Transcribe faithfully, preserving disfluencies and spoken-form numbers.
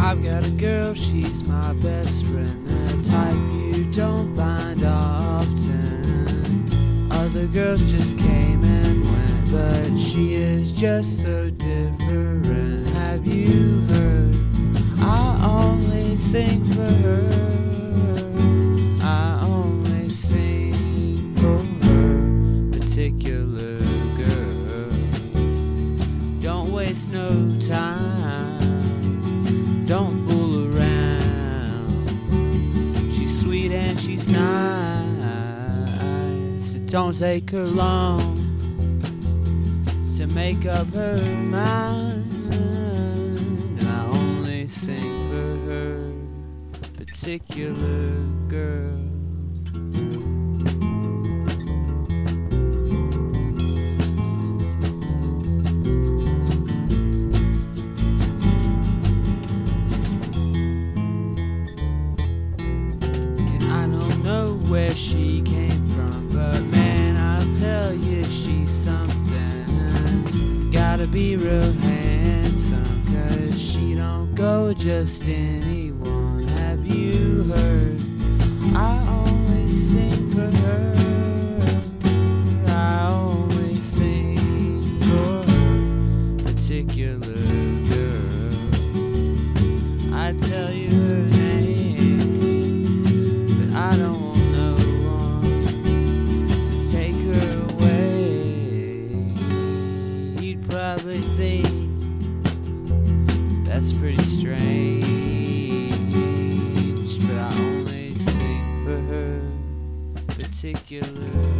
I've got a girl, she's my best friend, the type you don't find often. Other girls just came and went, but she is just so different. Have you heard? I only sing for her. I only sing for her particular girl. Don't waste no time. Don't fool around. She's sweet and she's nice. It don't take her long to make up her mind. And I only sing for her particular girl. Where she came from, but man, I'll tell you she's something. Gotta be real handsome, cause she don't go just anyone. Have you heard? I only sing for her. I only sing for her particular girl. I tell you her name, but I don't want probably think that's pretty strange, but I only sing for her particular